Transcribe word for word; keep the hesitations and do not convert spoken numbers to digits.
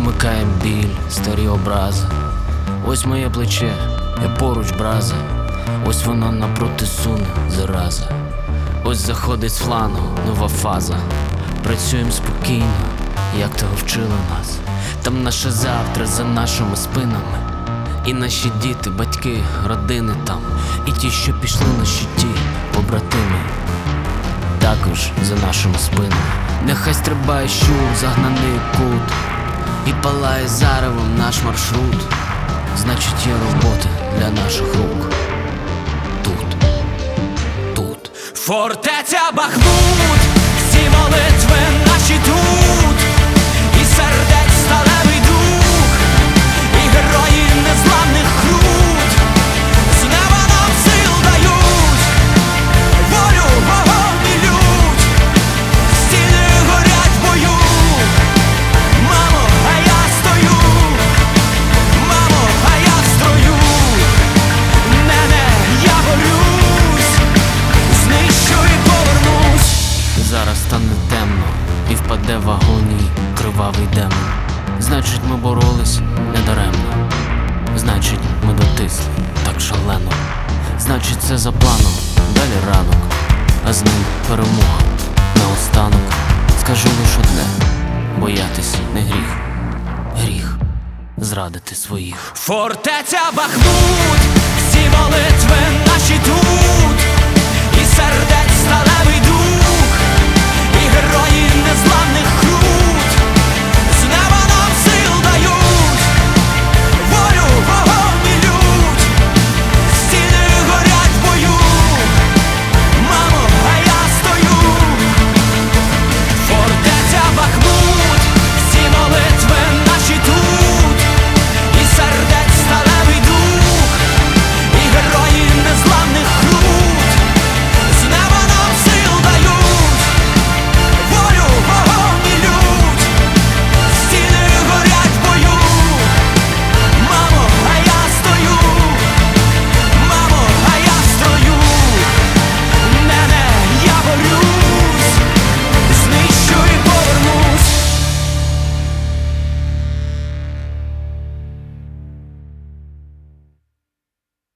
Замикає біль, старі образи. Ось моє плече, я поруч браза. Ось воно напроти суне, зараза. Ось заходить з флангу нова фаза. Працюємо спокійно, як того вчили нас. Там наше завтра за нашими спинами. І наші діти, батьки, родини там. І ті, що пішли на щиті, побратими, також за нашими спинами. Нехай стрибає щур, загнаний у кут, і палає заревом наш маршрут. Значить, є робота для наших рук. Тут, тут фортеця Бахмут, всі молитви наші тут, і сердець сталевий дух, і герої незламних крут з неба нам сил дають, волю, вогонь і лють, стіни горять в бою. Мамо, а я стою, мамо, а я в строю, нене, я борюсь, знищу і повернусь. зараз стане темно і впаде в агонії кривавий демон. Значить, ми боролись недаремно. Значить, ми дотисли так шалено. Значить, це за планом, далі ранок, а з ним перемога. Наостанок скажу лиш одне: боятись не гріх. Гріх зрадити своїх. Фортеця Бахмут, всі молитви наші тут,